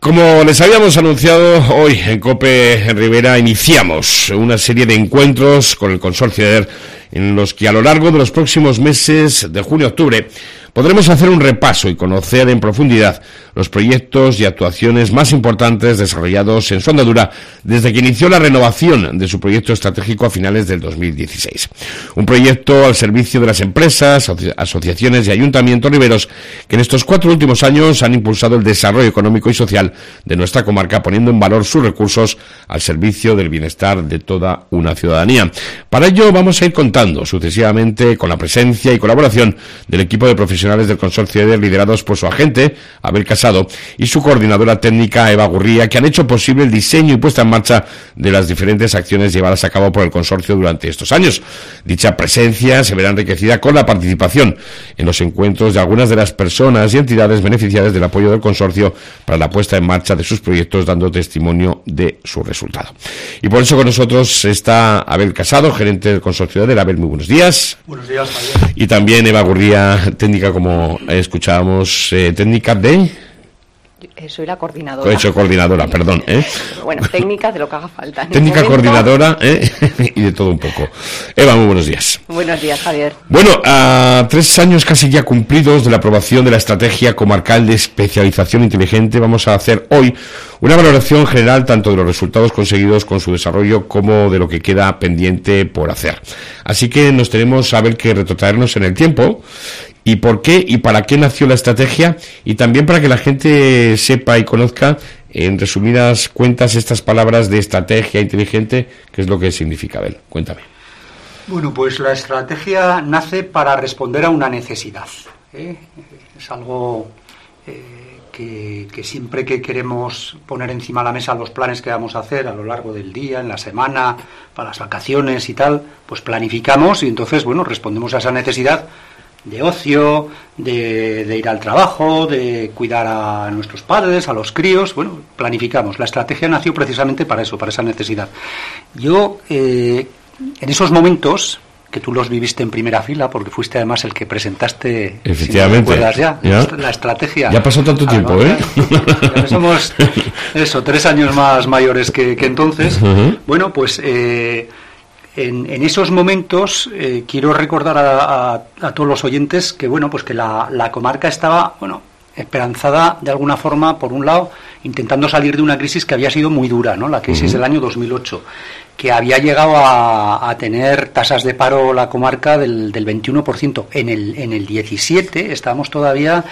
Como les habíamos anunciado, hoy en COPE Ribera iniciamos una serie de encuentros con el consorcio EDER en los que a lo largo de los próximos meses de junio a octubre podremos hacer un repaso y conocer en profundidad los proyectos y actuaciones más importantes desarrollados en su andadura desde que inició la renovación de su proyecto estratégico a finales del 2016. Un proyecto al servicio de las empresas, asociaciones y ayuntamientos riberos que en estos 4 últimos años han impulsado el desarrollo económico y social de nuestra comarca, poniendo en valor sus recursos al servicio del bienestar de toda una ciudadanía. Para ello vamos a ir contando sucesivamente con la presencia y colaboración del equipo de profesionales del consorcio EDER, liderados por su agente, Abel Casado, y su coordinadora técnica, Eva Gurría, que han hecho posible el diseño y puesta en marcha de las diferentes acciones llevadas a cabo por el consorcio durante estos años. Dicha presencia se verá enriquecida con la participación en los encuentros de algunas de las personas y entidades beneficiadas del apoyo del consorcio para la puesta en marcha de sus proyectos, dando testimonio de su resultado. Y por eso con nosotros está Abel Casado, gerente del consorcio EDER. Abel, muy buenos días. Buenos días, Javier. Y también Eva Gurría, técnica, como escuchábamos, técnica de... Soy la coordinadora. Coordinadora, perdón. Bueno, técnica de lo que haga falta. Técnica, coordinadora, y de todo un poco. Eva, muy buenos días. Buenos días, Javier. Bueno, a 3 años casi ya cumplidos de la aprobación de la Estrategia Comarcal de Especialización Inteligente, vamos a hacer hoy una valoración general tanto de los resultados conseguidos con su desarrollo como de lo que queda pendiente por hacer. Así que nos tenemos a ver que retrotraernos en el tiempo y por qué y para qué nació la estrategia, y también para que la gente sepa y conozca en resumidas cuentas estas palabras de estrategia inteligente, qué es lo que significa. Abel, cuéntame. Bueno, pues la estrategia nace para responder a una necesidad. Es algo que siempre que queremos poner encima de la mesa los planes que vamos a hacer a lo largo del día, en la semana, para las vacaciones y tal, pues planificamos y entonces, bueno, respondemos a esa necesidad de ocio, de ir al trabajo, de cuidar a nuestros padres, a los críos. Bueno, planificamos. La estrategia nació precisamente para eso, para esa necesidad. Yo, en esos momentos, que tú los viviste en primera fila, porque fuiste además el que presentaste, efectivamente, si no recuerdas la estrategia. Ya pasó tanto tiempo, Ya somos, 3 años más mayores que entonces. Uh-huh. Bueno, pues... En esos momentos quiero recordar a todos los oyentes que bueno, pues que la comarca estaba esperanzada de alguna forma, por un lado, intentando salir de una crisis que había sido muy dura, ¿no? La crisis del año 2008, que había llegado a tener tasas de paro la comarca del 21%. En el 17 estábamos todavía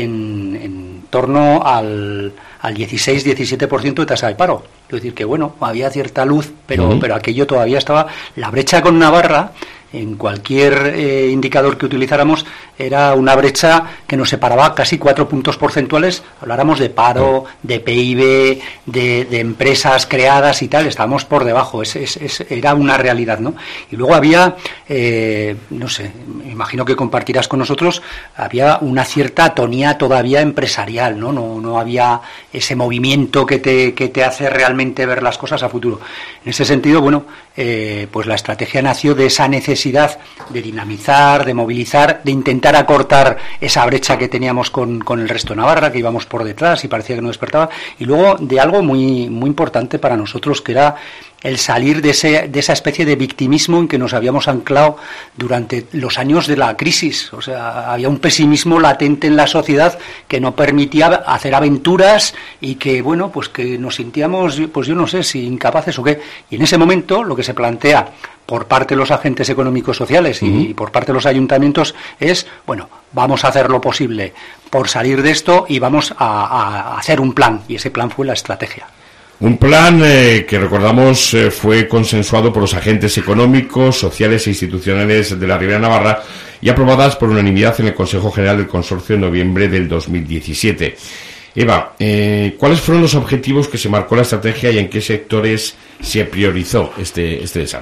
en torno al 16-17% de tasa de paro. Es decir, que bueno, había cierta luz, pero aquello todavía estaba... La brecha con Navarra, en cualquier indicador que utilizáramos, era una brecha que nos separaba casi 4 puntos porcentuales. Habláramos de paro, de PIB, de empresas creadas y tal, estábamos por debajo. Era una realidad, ¿no? Y luego había, no sé, me imagino que compartirás con nosotros, había una cierta atonía todavía empresarial, ¿no? No había ese movimiento que te hace realmente ver las cosas a futuro. En ese sentido, bueno, pues la estrategia nació de esa necesidad de dinamizar, de movilizar, de intentar acortar esa brecha que teníamos con el resto de Navarra, que íbamos por detrás y parecía que no despertaba, y luego de algo muy, muy importante para nosotros, que era el salir de esa especie de victimismo en que nos habíamos anclado durante los años de la crisis. O sea, había un pesimismo latente en la sociedad que no permitía hacer aventuras y que, bueno, pues que nos sentíamos, pues yo no sé si incapaces o qué. Y en ese momento lo que se plantea por parte de los agentes económicos sociales y por parte de los ayuntamientos es, bueno, vamos a hacer lo posible por salir de esto y vamos a hacer un plan. Y ese plan fue la estrategia. Un plan que recordamos fue consensuado por los agentes económicos, sociales e institucionales de la Ribera Navarra y aprobadas por unanimidad en el Consejo General del Consorcio en noviembre del 2017. Eva, ¿cuáles fueron los objetivos que se marcó la estrategia y en qué sectores se priorizó este desarrollo?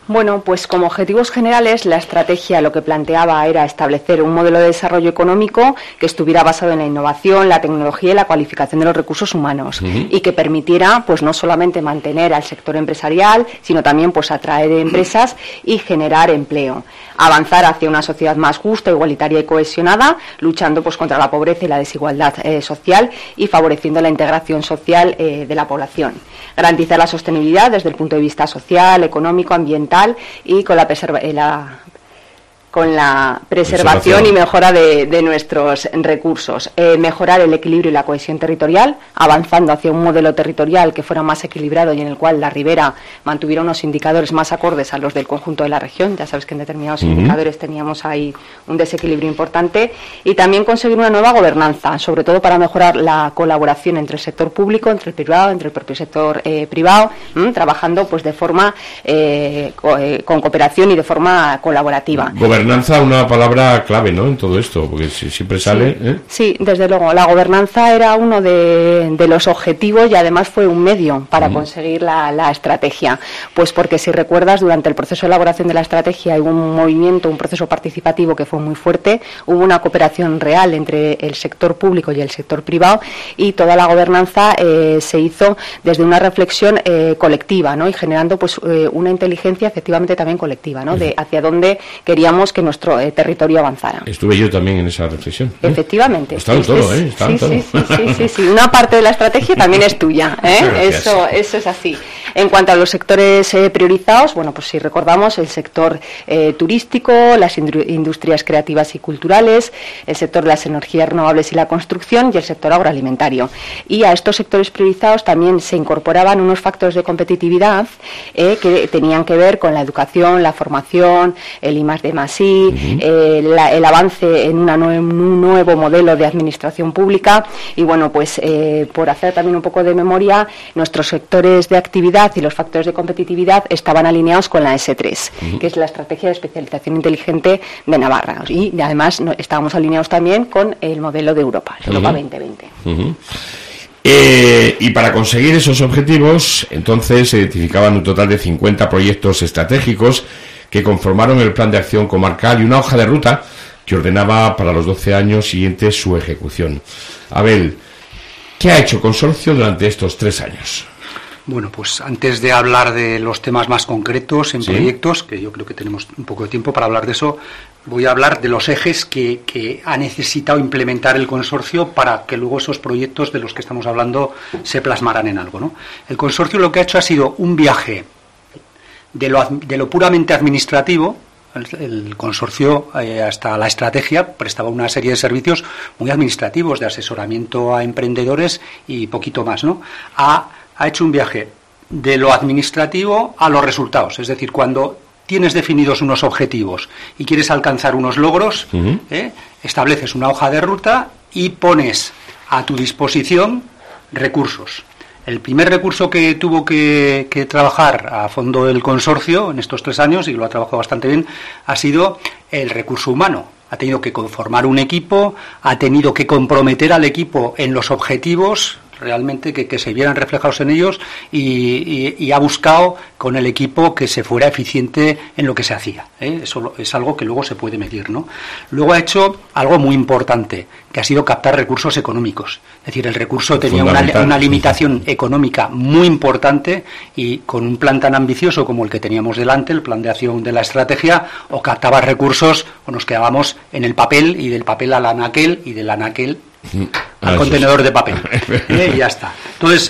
Bueno, pues como objetivos generales, la estrategia lo que planteaba era establecer un modelo de desarrollo económico que estuviera basado en la innovación, la tecnología y la cualificación de los recursos humanos y que permitiera, pues no solamente mantener al sector empresarial, sino también pues atraer empresas y generar empleo. Avanzar hacia una sociedad más justa, igualitaria y cohesionada, luchando pues contra la pobreza y la desigualdad social y favoreciendo la integración social de la población. Garantizar la sostenibilidad desde el punto de vista social, económico, ambiental y con la preservación y mejora de nuestros recursos. Mejorar el equilibrio y la cohesión territorial, avanzando hacia un modelo territorial que fuera más equilibrado y en el cual la ribera mantuviera unos indicadores más acordes a los del conjunto de la región. Ya sabes que en determinados indicadores teníamos ahí un desequilibrio importante. Y también conseguir una nueva gobernanza, sobre todo para mejorar la colaboración entre el sector público, entre el privado, entre el propio sector privado, trabajando pues de forma con cooperación y de forma colaborativa. Gobernanza, una palabra clave, ¿no?, en todo esto, porque siempre sale... Sí, desde luego. La gobernanza era uno de los objetivos y además fue un medio para conseguir la estrategia. Pues porque, si recuerdas, durante el proceso de elaboración de la estrategia hubo un movimiento, un proceso participativo que fue muy fuerte, hubo una cooperación real entre el sector público y el sector privado y toda la gobernanza se hizo desde una reflexión colectiva, ¿no?, y generando pues una inteligencia efectivamente también colectiva, ¿no?, de hacia dónde queríamos que nuestro territorio avanzara. Estuve yo también en esa reflexión. Efectivamente. Está en todo, ¿eh? Está en todo. Sí. Una parte de la estrategia también es tuya, ¿eh? Eso es así. En cuanto a los sectores priorizados, bueno, pues si recordamos el sector turístico, las industrias creativas y culturales, el sector de las energías renovables y la construcción y el sector agroalimentario. Y a estos sectores priorizados también se incorporaban unos factores de competitividad que tenían que ver con la educación, la formación, el I+D+I, el avance en un nuevo modelo de administración pública y bueno, pues por hacer también un poco de memoria, nuestros sectores de actividad y los factores de competitividad estaban alineados con la S3, que es la Estrategia de Especialización Inteligente de Navarra, y además estábamos alineados también con el modelo de Europa, Europa 2020. Y para conseguir esos objetivos, entonces se identificaban un total de 50 proyectos estratégicos que conformaron el plan de acción comarcal y una hoja de ruta que ordenaba para los 12 años siguientes su ejecución. Abel, ¿qué ha hecho Consorcio durante estos 3 años? Bueno, pues antes de hablar de los temas más concretos en proyectos, que yo creo que tenemos un poco de tiempo para hablar de eso, voy a hablar de los ejes que ha necesitado implementar el consorcio para que luego esos proyectos de los que estamos hablando se plasmaran en algo, ¿no? El consorcio lo que ha hecho ha sido un viaje de lo puramente administrativo. El consorcio, hasta la estrategia, prestaba una serie de servicios muy administrativos, de asesoramiento a emprendedores y poquito más, ¿no? Ha hecho un viaje de lo administrativo a los resultados. Es decir, cuando tienes definidos unos objetivos y quieres alcanzar unos logros, estableces una hoja de ruta y pones a tu disposición recursos. El primer recurso que tuvo que trabajar a fondo el consorcio en estos 3 años, y lo ha trabajado bastante bien, ha sido el recurso humano. Ha tenido que conformar un equipo, ha tenido que comprometer al equipo en los objetivos, realmente que se vieran reflejados en ellos, y ha buscado con el equipo que se fuera eficiente en lo que se hacía, ¿eh? Eso es algo que luego se puede medir, ¿no? Luego ha hecho algo muy importante, que ha sido captar recursos económicos. Es decir, el recurso tenía una limitación económica muy importante, y con un plan tan ambicioso como el que teníamos delante, el plan de acción de la estrategia, o captabas recursos o nos quedábamos en el papel, y del papel al anaquel, y del anaquel al contenedor de papel, y ya está. Entonces,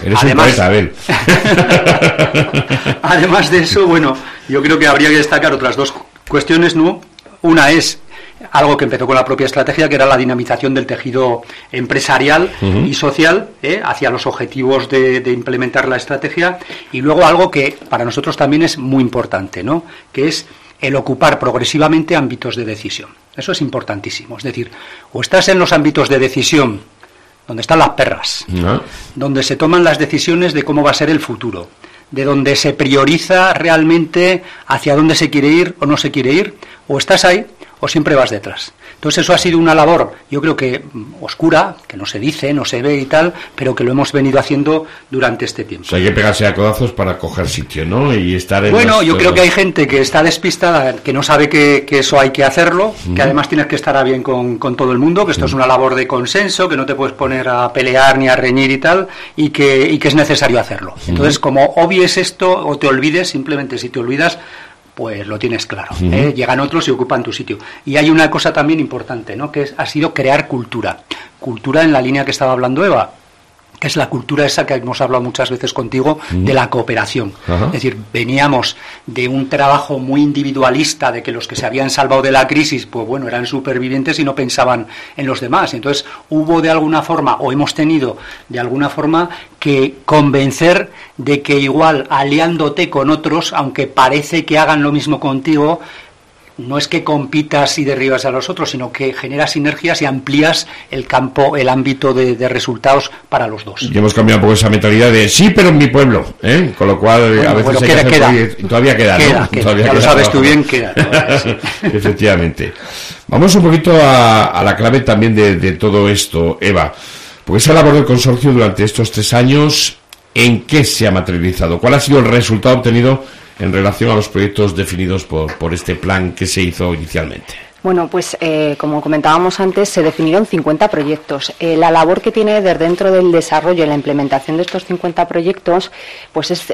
además de eso, bueno, yo creo que habría que destacar otras 2 cuestiones, ¿no? Una es algo que empezó con la propia estrategia, que era la dinamización del tejido empresarial y social hacia los objetivos de implementar la estrategia, y luego algo que para nosotros también es muy importante, ¿no?, que es el ocupar progresivamente ámbitos de decisión. Eso es importantísimo. Es decir, o estás en los ámbitos de decisión donde están las perras, donde se toman las decisiones de cómo va a ser el futuro, de donde se prioriza realmente hacia dónde se quiere ir o no se quiere ir, o estás ahí o siempre vas detrás. Entonces eso ha sido una labor, yo creo que oscura, que no se dice, no se ve y tal, pero que lo hemos venido haciendo durante este tiempo. O sea, hay que pegarse a codazos para coger sitio, ¿no? Y estar en yo creo que hay gente que está despistada, que no sabe que eso hay que hacerlo, que además tienes que estar a bien con todo el mundo, que esto es una labor de consenso, que no te puedes poner a pelear ni a reñir y tal, y que es necesario hacerlo. Entonces, como obvies esto o te olvides, simplemente si te olvidas, pues lo tienes claro. Llegan otros y ocupan tu sitio. Y hay una cosa también importante, ¿no? Que ha sido crear cultura. Cultura en la línea que estaba hablando Eva, que es la cultura esa que hemos hablado muchas veces contigo, de la cooperación. Es decir, veníamos de un trabajo muy individualista, de que los que se habían salvado de la crisis, pues bueno, eran supervivientes y no pensaban en los demás. Entonces hubo de alguna forma, o hemos tenido de alguna forma, que convencer de que igual aliándote con otros, aunque parece que hagan lo mismo contigo, no es que compitas y derribas a los otros, sino que generas sinergias y amplías el campo, el ámbito de resultados para los dos. Y hemos cambiado un poco esa mentalidad de sí, pero en mi pueblo, ¿eh? Con lo cual a veces todavía queda, ¿no? Todavía ya lo sabes tú bien, queda. Sí. Efectivamente. Vamos un poquito a la clave también de todo esto, Eva. Porque esa labor del consorcio durante estos 3 años, ¿en qué se ha materializado? ¿Cuál ha sido el resultado obtenido en relación a los proyectos definidos por este plan que se hizo inicialmente? Bueno, pues como comentábamos antes, se definieron 50 proyectos. La labor que tiene desde dentro del desarrollo y la implementación de estos 50 proyectos, pues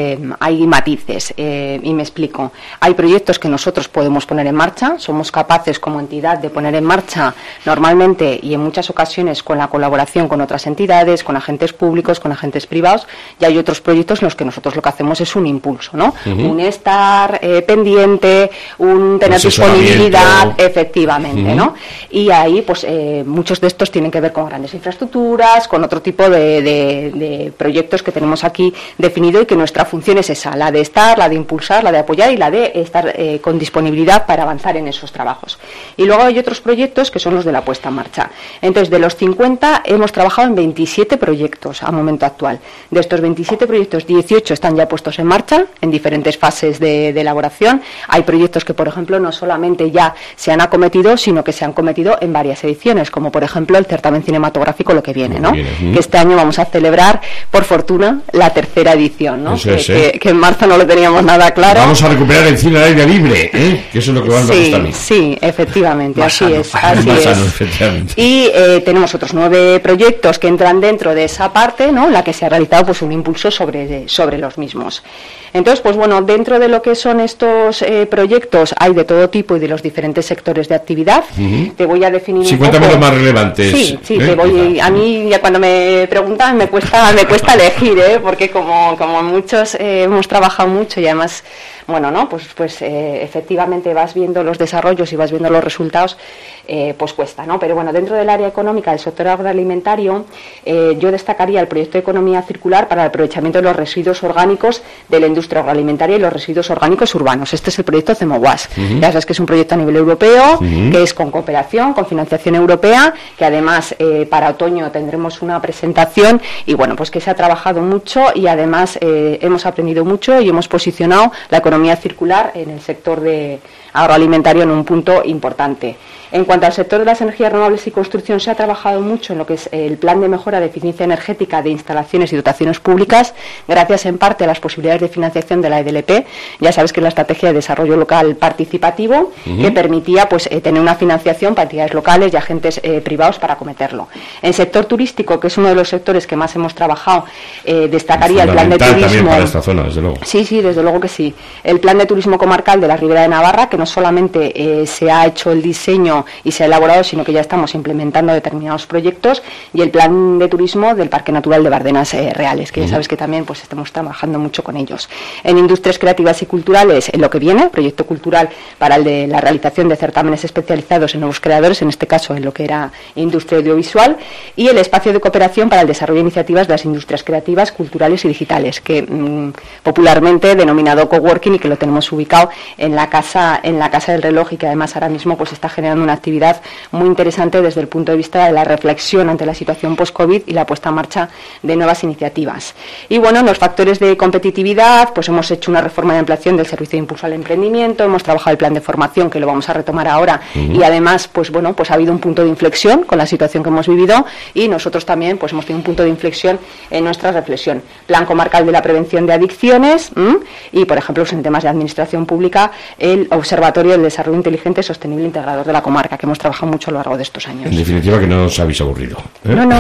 hay matices, y me explico. Hay proyectos que nosotros podemos poner en marcha, somos capaces como entidad de poner en marcha normalmente y en muchas ocasiones con la colaboración con otras entidades, con agentes públicos, con agentes privados, y hay otros proyectos en los que nosotros lo que hacemos es un impulso, ¿no? Un estar pendiente, un tener disponibilidad. Efectivamente, ¿no? Y ahí, pues, muchos de estos tienen que ver con grandes infraestructuras, con otro tipo de proyectos que tenemos aquí definido y que nuestra función es esa, la de estar, la de impulsar, la de apoyar y la de estar con disponibilidad para avanzar en esos trabajos. Y luego hay otros proyectos que son los de la puesta en marcha. Entonces, de los 50 hemos trabajado en 27 proyectos a momento actual. De estos 27 proyectos, 18 están ya puestos en marcha en diferentes fases de elaboración. Hay proyectos que, por ejemplo, no solamente ya se han acometido, sino que se han cometido en varias ediciones, como por ejemplo el certamen cinematográfico Lo que viene, ¿no? Que este año vamos a celebrar, por fortuna, la 3ª edición, ¿no? Que en marzo no lo teníamos nada claro. Vamos a recuperar el cine al aire libre, que eso es lo que más me gusta a mí. Sí, efectivamente, así es. Y tenemos otros 9 proyectos que entran dentro de esa parte, ¿no? En la que se ha realizado pues un impulso sobre los mismos. Entonces, pues bueno, dentro de lo que son estos proyectos hay de todo tipo y de los diferentes sectores de actividad. Te voy a definir un poco. Cuéntame los más relevantes. Sí, a mí ya cuando me preguntan me cuesta elegir, porque como muchos hemos trabajado mucho y además, bueno, ¿no? Pues efectivamente vas viendo los desarrollos y vas viendo los resultados, pues cuesta, ¿no? Pero bueno, dentro del área económica del sector agroalimentario, yo destacaría el proyecto de economía circular para el aprovechamiento de los residuos orgánicos de la industria agroalimentaria y los residuos orgánicos urbanos. Este es el proyecto CEMOWAS. Ya sabes que es un proyecto a nivel europeo, que es con cooperación, con financiación europea, que además para otoño tendremos una presentación y bueno, pues que se ha trabajado mucho y además hemos aprendido mucho y hemos posicionado la economía circular en el sector agroalimentario en un punto importante. En cuanto al sector de las energías renovables y construcción, se ha trabajado mucho en lo que es el plan de mejora de eficiencia energética de instalaciones y dotaciones públicas, gracias en parte a las posibilidades de financiación de la EDLP. Ya sabes que es la estrategia de desarrollo local participativo, que permitía pues tener una financiación para entidades locales y agentes privados para acometerlo. En el sector turístico, que es uno de los sectores que más hemos trabajado, destacaría el plan de turismo. También para esta zona, desde luego. Sí, desde luego que sí. El plan de turismo comarcal de la Ribera de Navarra, que no solamente se ha hecho el diseño y se ha elaborado, sino que ya estamos implementando determinados proyectos, y el plan de turismo del Parque Natural de Bardenas Reales, que ya sabes que también pues estamos trabajando mucho con ellos. En industrias creativas y culturales, en lo que viene, proyecto cultural para el de la realización de certámenes especializados en nuevos creadores, en este caso en lo que era industria audiovisual, y el espacio de cooperación para el desarrollo de iniciativas de las industrias creativas, culturales y digitales, que popularmente denominado coworking, y que lo tenemos ubicado en la casa del reloj, y que además ahora mismo pues está generando una una actividad muy interesante desde el punto de vista de la reflexión ante la situación post-COVID y la puesta en marcha de nuevas iniciativas. Y bueno, en los factores de competitividad, pues hemos hecho una reforma de ampliación del servicio de impulso al emprendimiento, hemos trabajado el plan de formación, que lo vamos a retomar ahora, y además, pues bueno, pues ha habido un punto de inflexión con la situación que hemos vivido, y nosotros también pues hemos tenido un punto de inflexión en nuestra reflexión. Plan comarcal de la prevención de adicciones y, por ejemplo, en temas de administración pública, el Observatorio del Desarrollo Inteligente, Sostenible e Integrador de la comarca, que hemos trabajado mucho a lo largo de estos años. En definitiva, que no os habéis aburrido, ¿eh? No.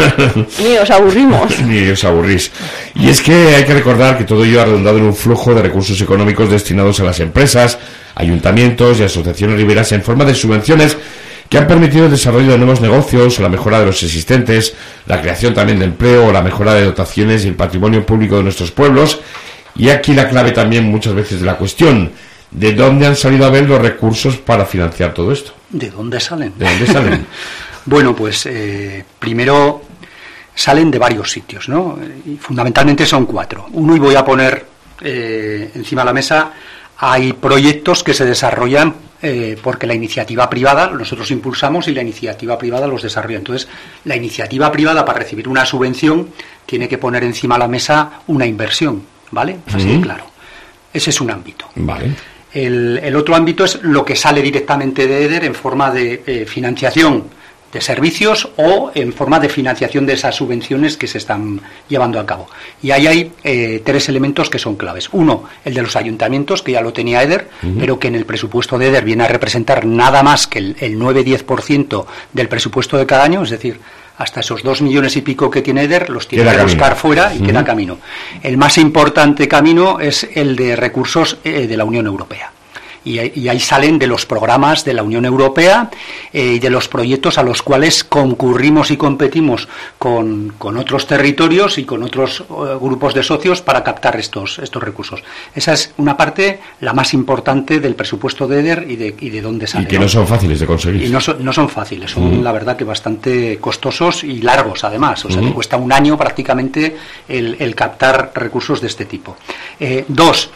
Ni os aburrimos. Ni os aburrís. Y es que hay que recordar que todo ello ha redundado en un flujo de recursos económicos destinados a las empresas, ayuntamientos y asociaciones riberas en forma de subvenciones que han permitido el desarrollo de nuevos negocios, la mejora de los existentes, la creación también de empleo, la mejora de dotaciones y el patrimonio público de nuestros pueblos. Y aquí la clave también muchas veces de la cuestión: ¿de dónde han salido a ver los recursos para financiar todo esto? ¿De dónde salen? ¿De dónde salen? Bueno, pues primero salen de varios sitios, ¿no? Y fundamentalmente son 4. Uno, y voy a poner encima de la mesa, hay proyectos que se desarrollan porque la iniciativa privada, nosotros impulsamos y la iniciativa privada los desarrolla. Entonces, la iniciativa privada, para recibir una subvención, tiene que poner encima de la mesa una inversión, ¿vale? Así de claro. Ese es un ámbito. Vale. El otro ámbito es lo que sale directamente de EDER en forma de financiación de servicios o en forma de financiación de esas subvenciones que se están llevando a cabo. Y ahí hay 3 elementos que son claves. Uno, el de los ayuntamientos, que ya lo tenía EDER, pero que en el presupuesto de EDER viene a representar nada más que el 9-10% del presupuesto de cada año, es decir, hasta esos 2 millones y pico que tiene EDER los tiene que buscar fuera y queda camino. El más importante camino es el de recursos de la Unión Europea. Y ahí salen de los programas de la Unión Europea y de los proyectos a los cuales concurrimos y competimos con otros territorios y con otros grupos de socios para captar estos recursos. Esa es una parte, la más importante del presupuesto de EDER y de dónde sale. Y que no son fáciles de conseguir. Y no son fáciles, son la verdad que bastante costosos y largos además. O sea, que cuesta un año prácticamente el captar recursos de este tipo. 2,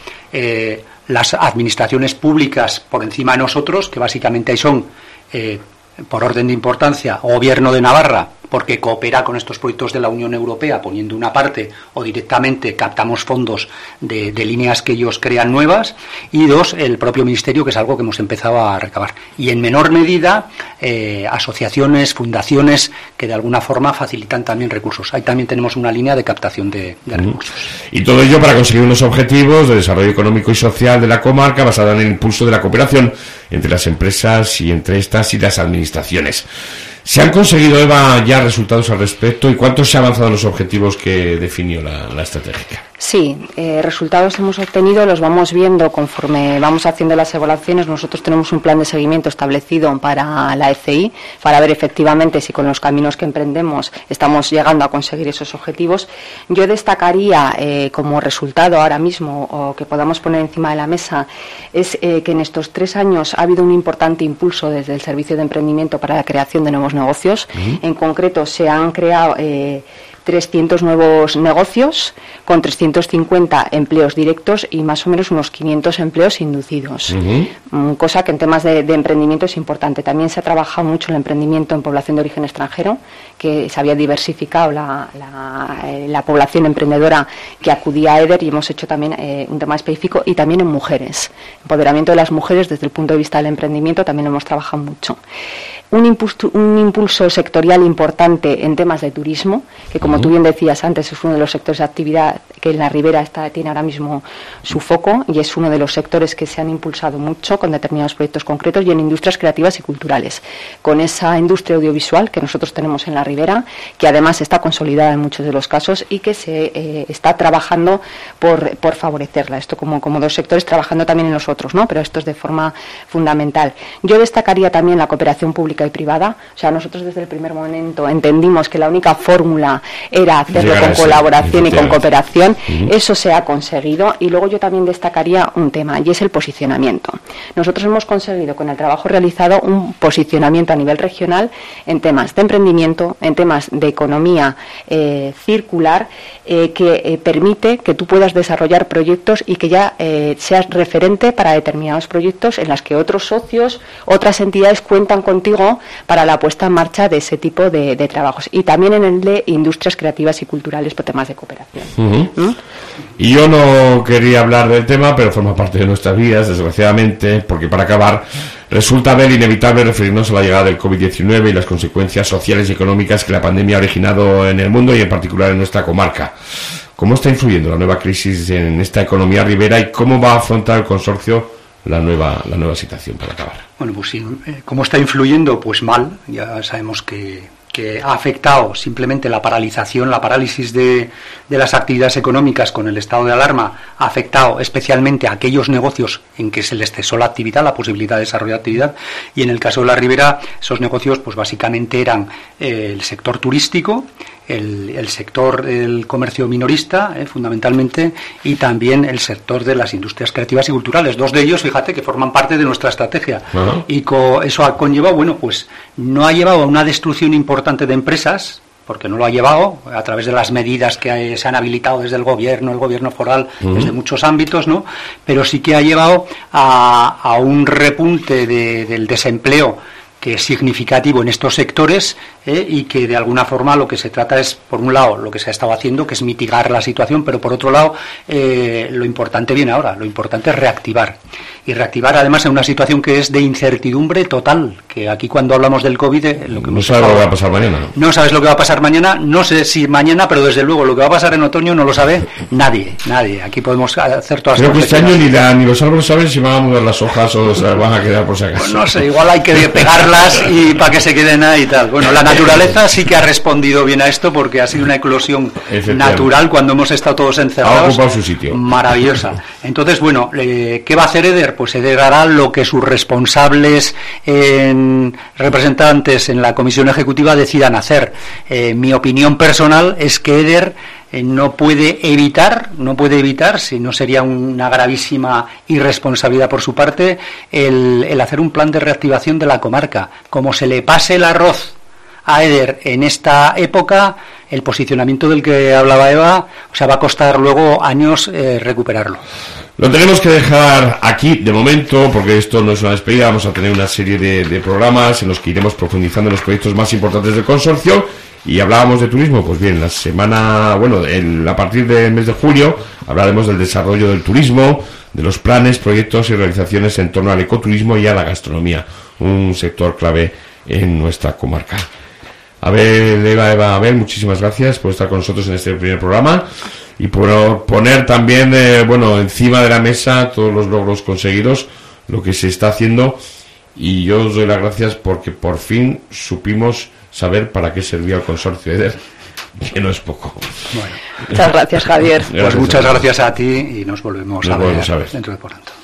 las administraciones públicas por encima de nosotros, que básicamente ahí son, por orden de importancia, Gobierno de Navarra, porque coopera con estos proyectos de la Unión Europea poniendo una parte, o directamente captamos fondos de líneas que ellos crean nuevas, y 2, el propio Ministerio, que es algo que hemos empezado a recabar. Y en menor medida, asociaciones, fundaciones, que de alguna forma facilitan también recursos. Ahí también tenemos una línea de captación de recursos. Y todo ello para conseguir unos objetivos de desarrollo económico y social de la comarca basada en el impulso de la cooperación entre las empresas y entre estas y las administraciones. ¿Se han conseguido, Eva, ya resultados al respecto? ¿Y cuánto se ha avanzado en los objetivos que definió la estrategia? Sí, resultados hemos obtenido, los vamos viendo conforme vamos haciendo las evaluaciones. Nosotros tenemos un plan de seguimiento establecido para la ECI, para ver efectivamente si con los caminos que emprendemos estamos llegando a conseguir esos objetivos. Yo destacaría como resultado ahora mismo, o que podamos poner encima de la mesa, es que en estos 3 años ha habido un importante impulso desde el Servicio de Emprendimiento para la creación de nuevos negocios. En concreto, se han creado 300 nuevos negocios con 350 empleos directos y más o menos unos 500 empleos inducidos, cosa que en temas de emprendimiento es importante. También se ha trabajado mucho el emprendimiento en población de origen extranjero, que se había diversificado la población emprendedora que acudía a EDER, y hemos hecho también un tema específico, y también en mujeres, empoderamiento de las mujeres desde el punto de vista del emprendimiento, también hemos trabajado mucho. Un impulso sectorial importante en temas de turismo, que como tú bien decías antes, es uno de los sectores de actividad que en la Ribera tiene ahora mismo su foco, y es uno de los sectores que se han impulsado mucho con determinados proyectos concretos, y en industrias creativas y culturales, con esa industria audiovisual que nosotros tenemos en la Ribera, que además está consolidada en muchos de los casos y que se está trabajando por favorecerla. Esto como 2 sectores, trabajando también en los otros, ¿no? Pero esto es de forma fundamental. Yo destacaría también la cooperación pública pública y privada. O sea, nosotros desde el primer momento entendimos que la única fórmula era hacerlo con colaboración y con cooperación. Eso se ha conseguido. Y luego yo también destacaría un tema, y es el posicionamiento. Nosotros hemos conseguido con el trabajo realizado un posicionamiento a nivel regional en temas de emprendimiento, en temas de economía circular, que permite que tú puedas desarrollar proyectos y que ya seas referente para determinados proyectos en las que otros socios, otras entidades cuentan contigo para la puesta en marcha de ese tipo de trabajos. Y también en el de industrias creativas y culturales por temas de cooperación. Y yo no quería hablar del tema, pero forma parte de nuestras vidas, desgraciadamente, porque para acabar resulta ver inevitable referirnos a la llegada del COVID-19 y las consecuencias sociales y económicas que la pandemia ha originado en el mundo y en particular en nuestra comarca. ¿Cómo está influyendo la nueva crisis en esta economía ribera y cómo va a afrontar el consorcio la nueva situación para acabar? Bueno, pues sí, ¿cómo está influyendo? Pues mal, ya sabemos que ha afectado simplemente la parálisis de las actividades económicas con el estado de alarma, ha afectado especialmente a aquellos negocios en que se les cesó la actividad, la posibilidad de desarrollar actividad, y en el caso de la Ribera, esos negocios pues básicamente eran el sector turístico, el sector del comercio minorista, fundamentalmente, y también el sector de las industrias creativas y culturales. Dos de ellos, fíjate, que forman parte de nuestra estrategia. Y eso ha conllevado, bueno, pues no ha llevado a una destrucción importante de empresas, porque no lo ha llevado a través de las medidas que se han habilitado desde el gobierno foral, desde muchos ámbitos, ¿no? Pero sí que ha llevado a un repunte del desempleo que es significativo en estos sectores, y que de alguna forma lo que se trata es, por un lado, lo que se ha estado haciendo, que es mitigar la situación, pero por otro lado, lo importante viene ahora, lo importante es reactivar. Y reactivar además en una situación que es de incertidumbre total, que aquí cuando hablamos del COVID, lo que no sabes lo que va a pasar mañana. No sabes lo que va a pasar mañana, no sé si mañana, pero desde luego lo que va a pasar en otoño no lo sabe nadie. Aquí podemos hacer todas las cosas. Creo que este año ni los árboles saben si van a mover las hojas o se van a quedar por si acaso. Pues no sé, igual hay que pegarlas y para que se queden ahí y tal. Bueno, la naturaleza sí que ha respondido bien a esto porque ha sido una eclosión natural cuando hemos estado todos encerrados. Ha ocupado su sitio. Maravillosa. Entonces, bueno, ¿qué va a hacer EDER? Pues EDER hará lo que sus responsables representantes en la comisión ejecutiva decidan hacer. Mi opinión personal es que EDER no puede evitar, si no sería una gravísima irresponsabilidad por su parte, el hacer un plan de reactivación de la comarca. Como se le pase el arroz a EDER en esta época, el posicionamiento del que hablaba Eva, va a costar luego años recuperarlo. Lo tenemos que dejar aquí de momento, porque esto no es una despedida. Vamos a tener una serie de programas en los que iremos profundizando en los proyectos más importantes del consorcio. Y hablábamos de turismo, pues bien, a partir del mes de julio hablaremos del desarrollo del turismo, de los planes, proyectos y realizaciones en torno al ecoturismo y a la gastronomía, un sector clave en nuestra comarca. Eva, muchísimas gracias por estar con nosotros en este primer programa y por poner también, encima de la mesa todos los logros conseguidos, lo que se está haciendo, y yo os doy las gracias porque por fin supimos saber para qué servía el consorcio EDER, que no es poco. Bueno. Muchas gracias, Javier. Pues muchas gracias a ti y nos volvemos a ver dentro de pronto.